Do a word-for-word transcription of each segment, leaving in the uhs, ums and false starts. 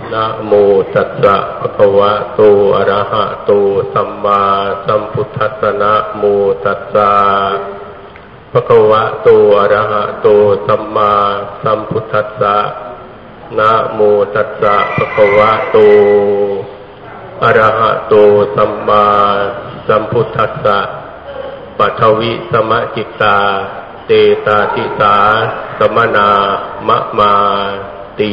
นะโมตัสสะภะคะวะโตอะระหะโตสัมมาสัมพุทธัสสะนะโมตัสสะภะคะวะโตอะระหะโตสัมมาสัมพุทธัสสะนะโมตัสสะภะคะวะโตอะระหะโตสัมมาสัมพุทธัสสะปัทวิสมะจิตตาเตตาทิสาสมนามะมาตี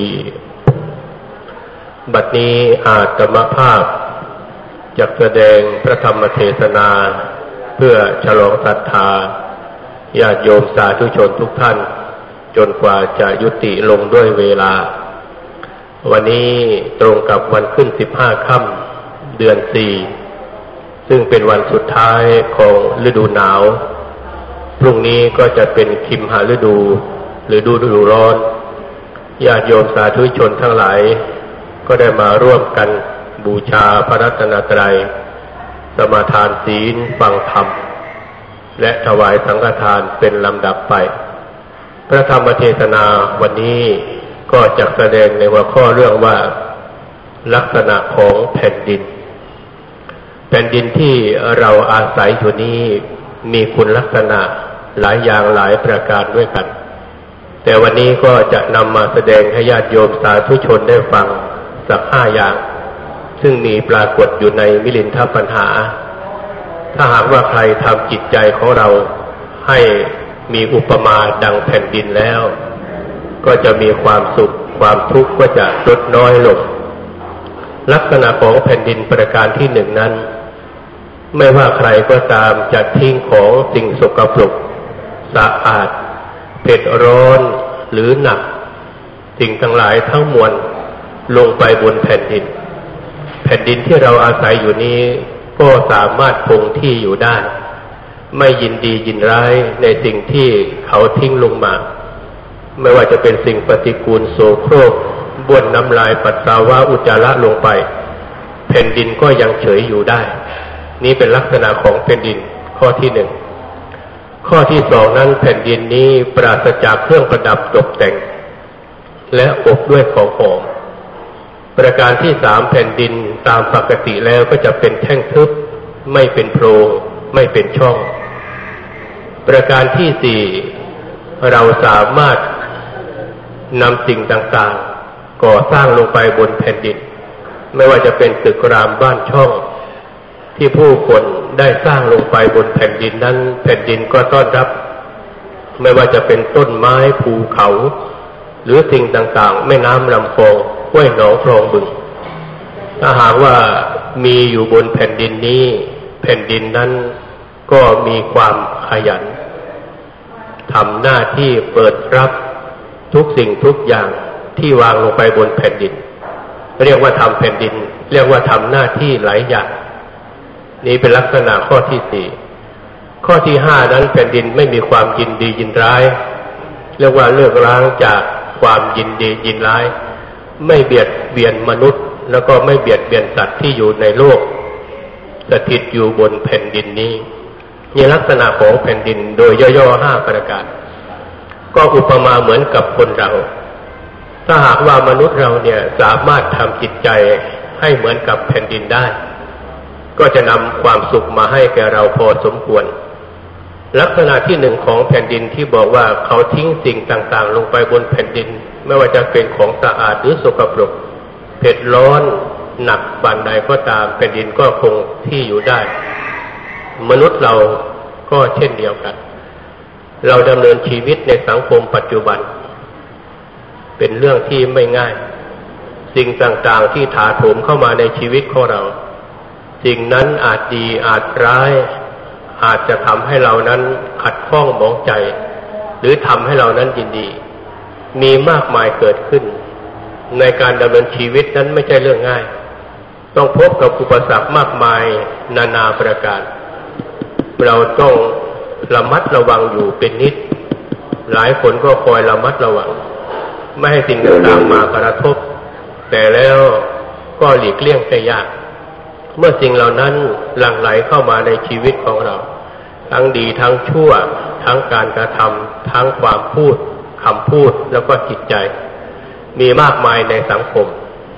บัดนี้อาตมภาพจักแสดงพระธรรมเทศนาเพื่อฉลองศรัทธาญาติโยมสาธุชนทุกท่านจนกว่าจะยุติลงด้วยเวลาวันนี้ตรงกับวันขึ้นสิบห้าค่ำเดือนสี่ซึ่งเป็นวันสุดท้ายของฤดูหนาวพรุ่งนี้ก็จะเป็นคิมหฤดูหรือฤดูร้อนญาติโยมสาธุชนทั้งหลายก็ได้มาร่วมกันบูชาพระรัตนตรัยสมาทานศีลฟังธรรมและถวายสังฆทานเป็นลำดับไปพระธรรมเทศนาวันนี้ก็จะแสดงในหัวข้อเรื่องว่าลักษณะของแผ่นดินแผ่นดินที่เราอาศัยอยู่นี้มีคุณลักษณะหลายอย่างหลายประการด้วยกันแต่วันนี้ก็จะนำมาแสดงให้ญาติโยมสาธุชนได้ฟังสักห้าอย่างซึ่งมีปรากฏอยู่ในมิลินทปัญหาถ้าหากว่าใครทำจิตใจของเราให้มีอุปมาดังแผ่นดินแล้วก็จะมีความสุขความทุกข์ก็จะลดน้อยลงลักษณะของแผ่นดินประการที่หนึ่งนั้นไม่ว่าใครก็ตามจะทิ้งของสิ่งสกปรกสะอาดเผ็ดร้อนหรือหนักสิ่งทั้งหลายทั้งมวลลงไปบนแผ่นดินแผ่นดินที่เราอาศัยอยู่นี้ก็สามารถคงที่อยู่ได้ไม่ยินดียินร้ายในสิ่งที่เขาทิ้งลงมาไม่ว่าจะเป็นสิ่งปฏิกูลโสโครกบ้วนน้ำลายปัสสาวะอุจจาระลงไปแผ่นดินก็ยังเฉยอยู่ได้นี่เป็นลักษณะของแผ่นดินข้อที่หนึ่งข้อที่สองนั้นแผ่นดินนี้ปราศจากเครื่องประดับตกแต่งและอบด้วยของหอมประการที่สามแผ่นดินตามปกติแล้วก็จะเป็นแท่งทึบไม่เป็นโพรงไม่เป็นช่องประการที่สี่เราสามารถนำสิ่งต่างๆก่อสร้างลงไปบนแผ่นดินไม่ว่าจะเป็นตึกรามบ้านช่องที่ผู้คนได้สร้างลงไปบนแผ่นดินนั้นแผ่นดินก็ต้อนรับไม่ว่าจะเป็นต้นไม้ภูเขาหรือสิ่งต่างๆแม่น้ำลำคลองห้วยหนองคลองบึงถ้าหากว่ามีอยู่บนแผ่นดินนี้แผ่นดินนั้นก็มีความขยันทำหน้าที่เปิดรับทุกสิ่งทุกอย่างที่วางลงไปบนแผ่นดินเรียกว่าทำแผ่นดินเรียกว่าทำหน้าที่หลายอย่างนี้เป็นลักษณะข้อที่สี่ข้อที่ห้านั้นแผ่นดินไม่มีความยินดียินร้ายเรียกว่าเลิกล้างจากความยินดียินร้ายไม่เบียดเบียนมนุษย์แล้วก็ไม่เบียดเบียนสัตว์ที่อยู่ในโลกสถิตอยู่บนแผ่นดินนี้นี่ลักษณะของแผ่นดินโดยย่อๆห้าประการก็อุปมาเหมือนกับคนเราถ้าหากว่ามนุษย์เราเนี่ยสามารถทำจิตใจให้เหมือนกับแผ่นดินได้ก็จะนำความสุขมาให้แก่เราพอสมควรลักษณะที่หนึ่งของแผ่นดินที่บอกว่าเขาทิ้งสิ่งต่างๆลงไปบนแผ่นดินไม่ว่าจะเป็นของสะอาดหรือสกปรกเผ็ดร้อนหนักปานใดก็ตามแผ่นดินก็คงที่อยู่ได้มนุษย์เราก็เช่นเดียวกันเราดำเนินชีวิตในสังคมปัจจุบันเป็นเรื่องที่ไม่ง่ายสิ่งต่างๆที่ถาโถมเข้ามาในชีวิตของเราสิ่งนั้นอาจดีอาจร้ายอาจจะทำให้เรานั้นขัดข้องหมองใจหรือทำให้เรานั้นยินดีมีมากมายเกิดขึ้นในการดำเนินชีวิตนั้นไม่ใช่เรื่องง่ายต้องพบกับอุปสรรคมากมายนานาประการเราต้องระมัดระวังอยู่เป็นนิดหลายคนก็คอยระมัดระวังไม่ให้สิ่งต่างๆมากระทบแต่แล้วก็หลีกเลี่ยงได้ยากเมื่อสิ่งเหล่านั้นหลั่งไหลเข้ามาในชีวิตของเราทั้งดีทั้งชั่วทั้งการกระทำทั้งความพูดคำพูดแล้วก็จิตใจมีมากมายในสังคม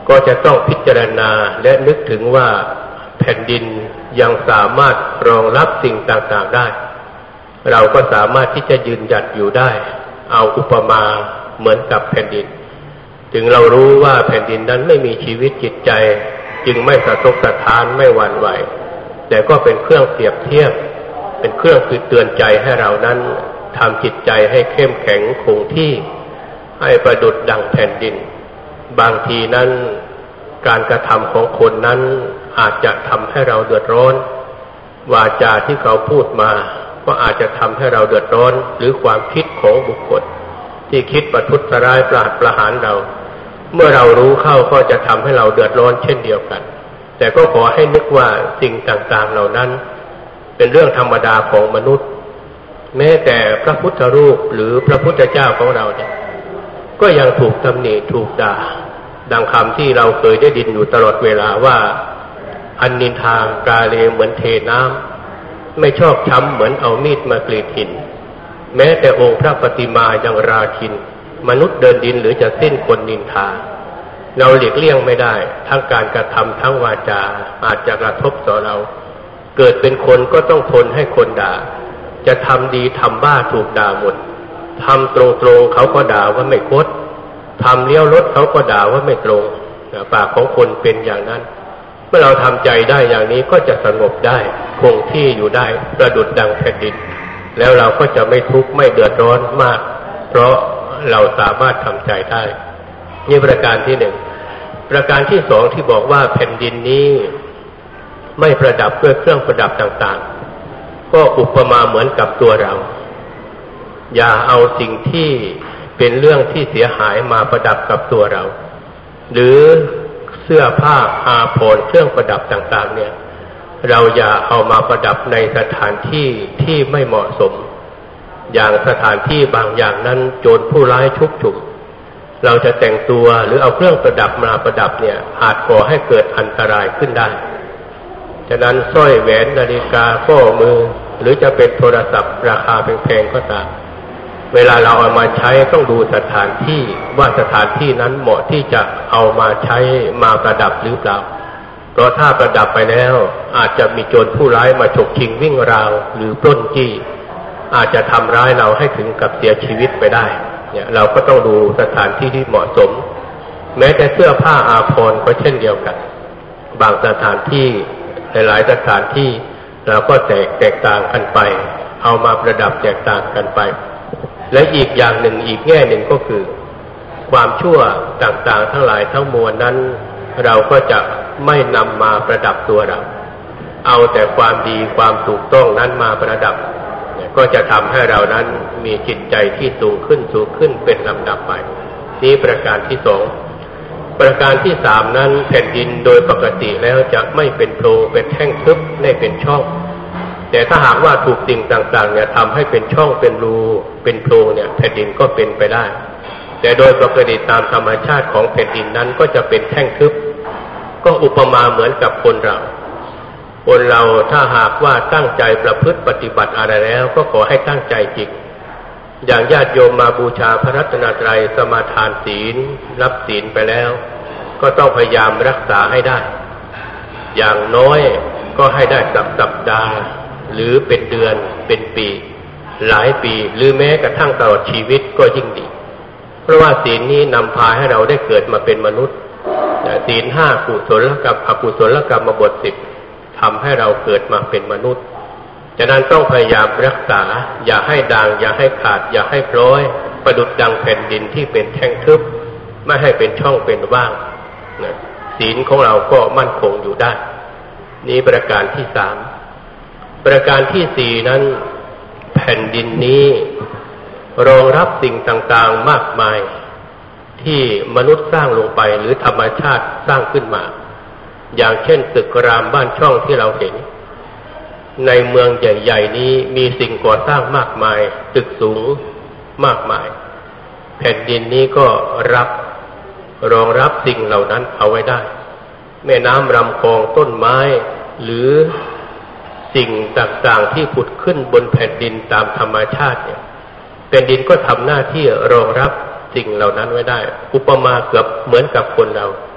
ก็จะต้องพิจารณาและนึกถึงว่าแผ่นดินยังสามารถรองรับสิ่งต่างๆได้เราก็สามารถที่จะยืนหยัดอยู่ได้เอาอุปมาเหมือนกับแผ่นดินถึงเรารู้ว่าแผ่นดินนั้นไม่มีชีวิตจิตใจจึงไม่สะทกสะท้านไม่หวั่นไหวแต่ก็เป็นเครื่องเปรียบเทียบเป็นเครื่องเตือนใจให้เรานั้นทำจิตใจให้เข้มแข็งคงที่ให้ประดุจดั่งแผ่นดินบางทีนั้นการกระทำของคนนั้นอาจจะทำให้เราเดือดร้อนวาจาที่เขาพูดมาก็อาจจะทำให้เราเดือดร้อนหรือความคิดของบุคคลที่คิดประทุษร้ายประหัตประหารเราเมื่อเรารู้เข้าก็จะทำให้เราเดือดร้อนเช่นเดียวกันแต่ก็ขอให้นึกว่าสิ่งต่างๆเหล่านั้นเป็นเรื่องธรรมดาของมนุษย์แม้แต่พระพุทธรูปหรือพระพุทธเจ้าของเราเนี่ยก็ยังถูกตำหนิถูกด่าดังคำที่เราเคยได้ยินอยู่ตลอดเวลาว่าอันนินทากาเลเหมือนเทน้ำไม่ชอบช้ำเหมือนเอามีดมากรีดหินแม้แต่องค์พระปฏิมายังราคินมนุษย์เดินดินหรือจะสิ้นคนนินทาเราหลีกเลี่ยงไม่ได้ทั้งการกระทำทั้งวาจาอาจจะกระทบต่อเราเกิดเป็นคนก็ต้องทนให้คนด่าจะทำดีทำบ้าถูกด่าหมดทำตรงๆเขาก็ด่าว่าไม่คดทำเลี้ยวรถเขาก็ด่าว่าไม่ตรงปากของคนเป็นอย่างนั้นเมื่อเราทำใจได้อย่างนี้ก็จะสงบได้คงที่อยู่ได้ประดุจดังแผ่นดินแล้วเราก็จะไม่ทุกข์ไม่เดือดร้อนมากเพราะเราสามารถทำใจได้นี่ประการที่หนึ่งประการที่สองที่บอกว่าแผ่นดินนี้ไม่ประดับด้วยเครื่องประดับต่างๆก็อุปมาเหมือนกับตัวเราอย่าเอาสิ่งที่เป็นเรื่องที่เสียหายมาประดับกับตัวเราหรือเสื้อผ้าอาภรณ์เครื่องประดับต่างๆเนี่ยเราอย่าเอามาประดับในสถานที่ที่ไม่เหมาะสมอย่างสถานที่บางอย่างนั้นโจรผู้ร้ายชุกชุมเราจะแต่งตัวหรือเอาเครื่องประดับมาประดับเนี่ยอาจก่อให้เกิดอันตรายขึ้นได้ฉะนั้นสร้อยแหวนนาฬิกาข้อมือหรือจะเป็นโทรศัพท์ราคาแพงๆก็ตามเวลาเราเอามาใช้ต้องดูสถานที่ว่าสถานที่นั้นเหมาะที่จะเอามาใช้มาประดับหรือเปล่าเพราะถ้าประดับไปแล้วอาจจะมีโจรผู้ร้ายมาฉกชิงวิ่งราวหรือปล้นจี้อาจจะทำร้ายเราให้ถึงกับเสียชีวิตไปได้เนี่ยเราก็ต้องดูสถานที่ที่เหมาะสมแม้แต่เสื้อผ้าอาภรณ์ก็เช่นเดียวกันบางสถานที่หลายๆสถานที่เราก็แตกแตกต่างกันไปเอามาประดับแตกต่างกันไปและอีกอย่างหนึ่งอีกแง่หนึ่งก็คือความชั่วต่างๆทั้งหลายทั้งมวลนั้นเราก็จะไม่นำมาประดับตัวเราเอาแต่ความดีความถูกต้องนั้นมาประดับก็จะทำให้เรานั้นมีจิตใจที่สูงขึ้นสูงขึ้นเป็นลำดับไปนี้ประการที่สองประการที่สามนั้นแผ่นดินโดยปกติแล้วจะไม่เป็นโพรงเป็นแท่งทึบไม่เป็นช่องแต่ถ้าหากว่าถูกสิ่งต่างๆเนี่ยทำให้เป็นช่องเป็นรูเป็นโพรงเนี่ยแผ่นดินก็เป็นไปได้แต่โดยปกติตามธรรมชาติของแผ่นดินนั้นก็จะเป็นแท่งทึบก็อุปมาเหมือนกับคนเราคนเราถ้าหากว่าตั้งใจประพฤติปฏิบัติอะไรแล้วก็ขอให้ตั้งใจจริงอย่างญาติโยมมาบูชาพระรัตนตรัยสมาทานศีลรับศีลไปแล้วก็ต้องพยายามรักษาให้ได้อย่างน้อยก็ให้ได้สัปสัปดาห์หรือเป็นเดือนเป็นปีหลายปีหรือแม้กระทั่งตลอดชีวิตก็ยิ่งดีเพราะว่าศีลนี้นำพาให้เราได้เกิดมาเป็นมนุษย์ศีลห้ากุศลกับอกุศลกรรมบทสิบทำให้เราเกิดมาเป็นมนุษย์ฉะนั้นต้องพยายามรักษาอย่าให้ด่างอย่าให้ขาดอย่าให้พร้อยประดุจดังแผ่นดินที่เป็นแท่งทึบไม่ให้เป็นช่องเป็นว่างศีลของเราก็มั่นคงอยู่ได้นี้ประการที่สามประการที่สี่นั้นแผ่นดินนี้รองรับสิ่งต่างๆมากมายที่มนุษย์สร้างลงไปหรือธรรมชาติสร้างขึ้นมาอย่างเช่นตึกรามบ้านช่องที่เราเห็นในเมืองใหญ่ๆนี้มีสิ่งก่อสร้างมากมายตึกสูงมากมายแผ่นดินนี้ก็รับรองรับสิ่งเหล่านั้นเอาไว้ได้แม่น้ำลำคลองต้นไม้หรือสิ่งต่างๆที่ผุดขึ้นบนแผ่นดินตามธรรมชาติเนี่ยแผ่นดินก็ทำหน้าที่รองรับสิ่งเหล่านั้นไว้ได้อุปมาเกือบเหมือนกับคนเรา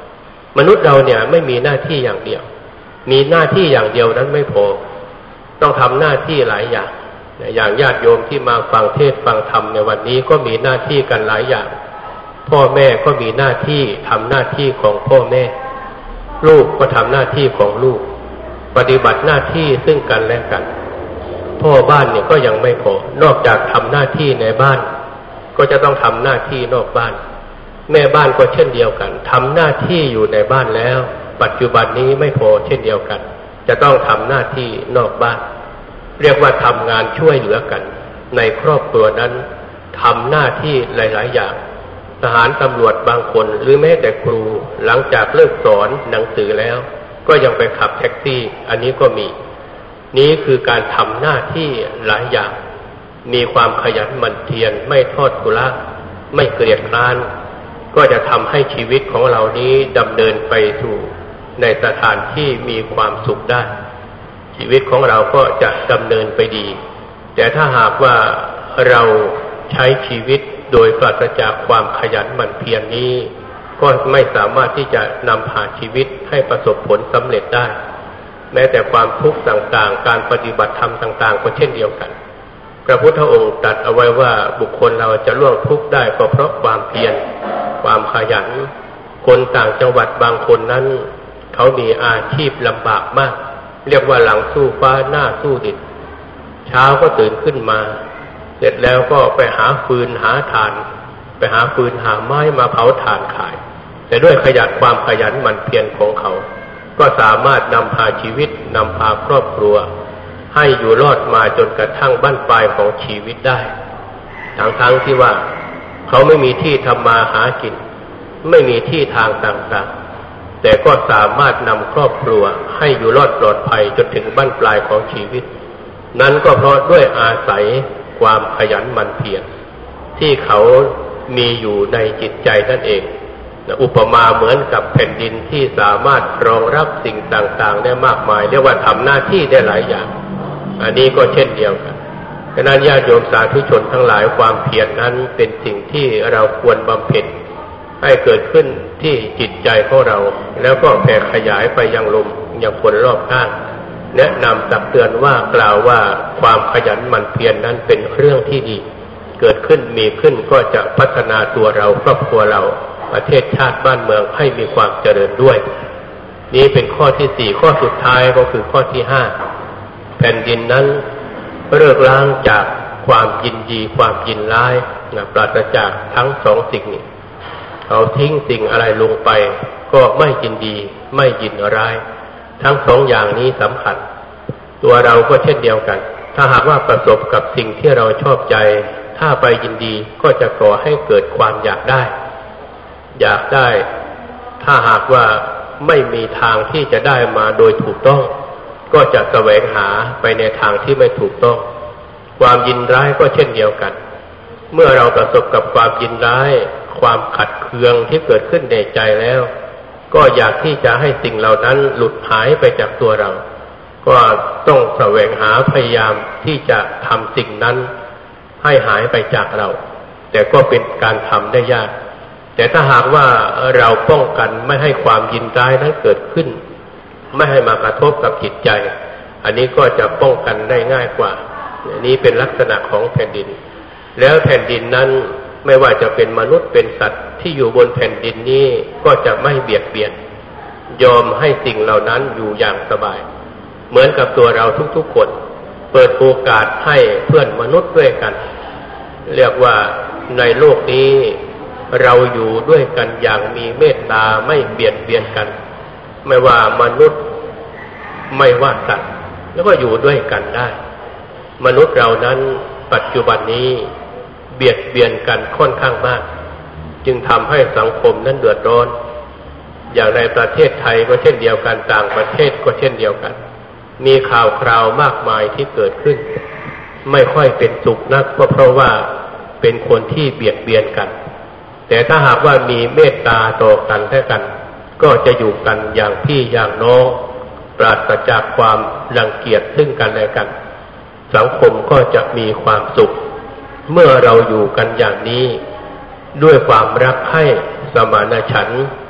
มนุษย์เราเนี่ยไม่มีหน้าที่อย่างเดียวมีหน้าที่อย่างเดียวนั้นไม่พอต้องทำหน้าที่หลายอย่างอย่างญาติโยมที่มาฟังเทศน์ฟังธรรมในวันนี้ก็มีหน้าที่กันหลายอย่างพ่อแม่ก็มีหน้าที่ทำหน้าที่ของพ่อแม่ลูกก็ทำหน้าที่ของลูกปฏิบัติหน้าที่ซึ่งกันและกันพ่อบ้านเนี่ยก็ยังไม่พอนอกจากทำหน้าที่ในบ้านก็จะต้องทำหน้าที่นอกบ้านแม่บ้านก็เช่นเดียวกันทำหน้าที่อยู่ในบ้านแล้วปัจจุบันนี้ไม่พอเช่นเดียวกันจะต้องทำหน้าที่นอกบ้านเรียกว่าทำงานช่วยเหลือกันในครอบครัวนั้นทำหน้าที่หลายๆอย่างทหารตำรวจบางคนหรือแม้แต่ครูหลังจากเลิกสอนหนังสือแล้วก็ยังไปขับแท็กซี่อันนี้ก็มีนี้คือการทำหน้าที่หลายอย่างมีความขยันหมั่นเพียรไม่ทอดทุระไม่เกลียดคร้านก็จะทำให้ชีวิตของเรานี้ดำเนินไปสู่ในสถานที่มีความสุขได้ชีวิตของเราก็จะดำเนินไปดีแต่ถ้าหากว่าเราใช้ชีวิตโดยปราศจากความขยันหมั่นเพียรนี้ก็ไม่สามารถที่จะนำพาชีวิตให้ประสบผลสำเร็จได้แม้แต่ความทุกข์ต่างๆการปฏิบัติธรรมต่างๆก็เช่นเดียวกันพระพุทธองค์ตรัสเอาไว้ว่าบุคคลเราจะล่วงทุกข์ได้ก็เพราะความเพียรความขยันคนต่างจังหวัดบางคนนั้นเขามีอาชีพลำบากมากเรียกว่าหลังสู้ฟ้าหน้าสู้ดินเช้าก็ตื่นขึ้นมาเสร็จแล้วก็ไปหาฟืนหาถ่านไปหาฟืนหาไม้มาเผาถ่านขายแต่ด้วยขยันความขยันหมั่นเพียรของเขาก็สามารถนำพาชีวิตนำพาครอบครัวให้อยู่รอดมาจนกระทั่งบั้นปลายของชีวิตได้ทั้งๆที่ว่าเขาไม่มีที่ทำมาหากินไม่มีที่ทางต่างๆแต่ก็สามารถนำครอบครัวให้อยู่รอดปลอดภัยจนถึงบั้นปลายของชีวิตนั้นก็เพราะด้วยอาศัยความขยันหมั่นเพียรที่เขามีอยู่ในจิตใจนั่นเองอุปมาเหมือนกับแผ่นดินที่สามารถรองรับสิ่งต่างๆได้มากมายเรียกว่าทำหน้าที่ได้หลายอย่างอันนี้ก็เช่นเดียวกันฉะนั้นญาติโยมสาธุชนทั้งหลายความเพียรนั้นเป็นสิ่งที่เราควรบำเพ็ญให้เกิดขึ้นที่จิตใจของเราแล้วก็แผ่ขยายไปยังลมยังคนรอบข้างแนะนำตักเตือนว่ากล่าวว่าความขยันหมั่นเพียรนั้นเป็นเรื่องที่ดีเกิดขึ้นมีขึ้นก็จะพัฒนาตัวเราครอบครัวเราประเทศชาติบ้านเมืองให้มีความเจริญด้วยนี้เป็นข้อที่สี่ข้อสุดท้ายก็คือข้อที่ห้าแผ่นดินนั้นเลิกล้างจากความยินดีความยินร้ายนะปราศจากทั้งสองสิ่งนี้เขาทิ้งสิ่งอะไรลงไปก็ไม่ยินดีไม่ยินร้ายทั้งสองอย่างนี้สำคัญตัวเราก็เช่นเดียวกันถ้าหากว่าประสบกับสิ่งที่เราชอบใจถ้าไปยินดีก็จะก่อให้เกิดความอยากได้อยากได้ถ้าหากว่าไม่มีทางที่จะได้มาโดยถูกต้องก็จะแสวงหาไปในทางที่ไม่ถูกต้องความยินร้ายก็เช่นเดียวกันเมื่อเราประสบกับความยินร้ายความขัดเคืองที่เกิดขึ้นในใจแล้วก็อยากที่จะให้สิ่งเหล่านั้นหลุดหายไปจากตัวเราก็ต้องแสวงหาพยายามที่จะทำสิ่งนั้นให้หายไปจากเราแต่ก็เป็นการทำได้ยากแต่ถ้าหากว่าเราป้องกันไม่ให้ความยินร้ายนั้นเกิดขึ้นไม่ให้มากระทบกับจิตใจอันนี้ก็จะป้องกันได้ง่ายกว่านี้เป็นลักษณะของแผ่นดินแล้วแผ่นดินนั้นไม่ว่าจะเป็นมนุษย์เป็นสัตว์ที่อยู่บนแผ่นดินนี้ก็จะไม่เบียดเบียนยอมให้สิ่งเหล่านั้นอยู่อย่างสบายเหมือนกับตัวเราทุกๆคนเปิดโอกาสให้เพื่อนมนุษย์ด้วยกันเรียกว่าในโลกนี้เราอยู่ด้วยกันอย่างมีเมตตาไม่เบียดเบียนกันไม่ว่ามนุษย์ไม่ว่าสัตว์แล้วก็อยู่ด้วยกันได้มนุษย์เรานั้นปัจจุบันนี้เบียดเบียนกันค่อนข้างมากจึงทำให้สังคมนั้นเดือดร้อนอย่างในประเทศไทยก็เช่นเดียวกันต่างประเทศก็เช่นเดียวกันมีข่าวคราวมากมายที่เกิดขึ้นไม่ค่อยเป็นสุขนักก็เพราะว่าเป็นคนที่เบียดเบียนกันแต่ถ้าหากว่ามีเมตตาต่อกันและกันก็จะอยู่กันอย่างพี่อย่างน้องปราศจากความรังเกียจซึ่งกันและกันสังคมก็จะมีความสุขเมื่อเราอยู่กันอย่างนี้ด้วยความรักใคร่สมานฉันท์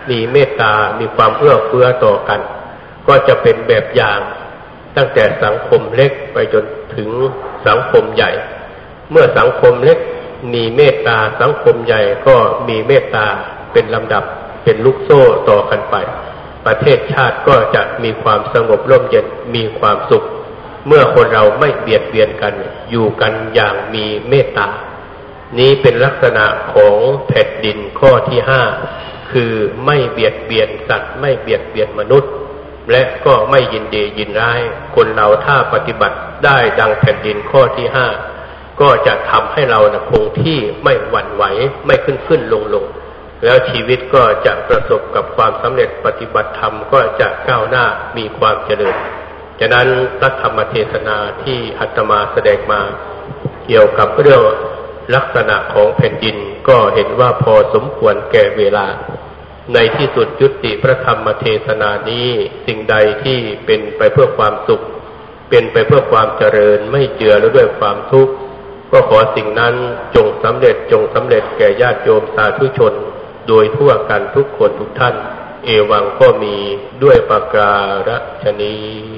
มีเมตตามีความเอื้อเฟื้อต่อกันก็จะเป็นแบบอย่างตั้งแต่สังคมเล็กไปจนถึงสังคมใหญ่เมื่อสังคมเล็กมีเมตตาสังคมใหญ่ก็มีเมตตาเป็นลำดับเป็นลูกโซ่ต่อกันไปประเทศชาติก็จะมีความสงบร่มเย็นมีความสุขเมื่อคนเราไม่เบียดเบียนกันอยู่กันอย่างมีเมตตานี้เป็นลักษณะของแผ่นดินข้อที่ห้าคือไม่เบียดเบียนสัตว์ไม่เบียดเบียนมนุษย์และก็ไม่ยินดียินร้ายคนเราถ้าปฏิบัติได้ดังแผ่นดินข้อที่ห้าก็จะทำให้เรานะคงที่ไม่หวั่นไหวไม่ขึ้นขึ้นลงลงแล้วชีวิตก็จะประสบกับความสำเร็จปฏิบัติธรรมก็จะก้าวหน้ามีความเจริญฉะนั้นพระธรรมเทศนาที่อาตมาแสดงมาเกี่ยวกับเรื่องลักษณะของแผ่นดินก็เห็นว่าพอสมควรแก่เวลาในที่สุดยุติพระธรรมเทศนานี้สิ่งใดที่เป็นไปเพื่อความสุขเป็นไปเพื่อความเจริญไม่เจือด้วยความทุกข์ก็ขอสิ่งนั้นจงสำเร็จจงสำเร็จแก่ญาติโยมสาธุชนโดยทั่วกันทุกคนทุกท่านเอวังก็มีด้วยประการฉะนี้